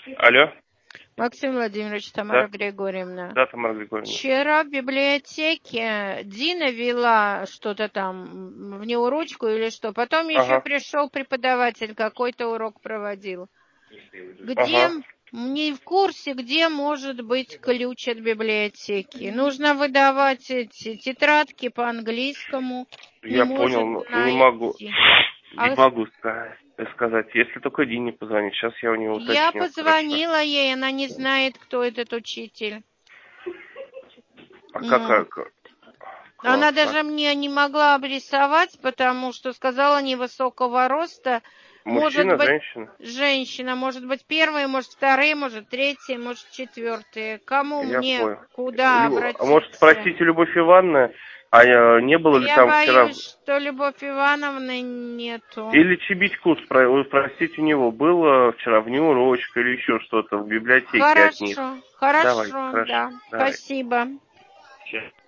Алло, Максим Владимирович, Тамара да, Григорьевна. да, Тамара Григорьевна. Вчера в библиотеке Дина вела что-то там, внеурочку или что. Потом еще Ага, пришел преподаватель, какой-то урок проводил. Где, ага, не в курсе, где может быть ключ от библиотеки. Нужно выдавать эти тетрадки по-английскому. Не я понял, может но найти. не могу сказать, если только Дине позвонить. Сейчас я у него Я уточню, хорошо. позвонила ей, она не знает, кто этот учитель. А Ну, как? она Классно. даже мне не могла обрисовать, потому что сказала невысокого роста. Может Мужчина, быть, женщина? женщина, может быть, первые, может, вторые, может, третьи, может, четвертые. Кому Я мне, понял. куда А может обратиться? спросите Любовь Ивановна, не было ли Я там вчера... боюсь, что Любовь Ивановны нету. Или Чибитьку спросить у него, было вчера внеурочка или еще что-то в библиотеке от них. Хорошо, Давайте, хорошо, хорошо, да. давайте. Спасибо. Сейчас.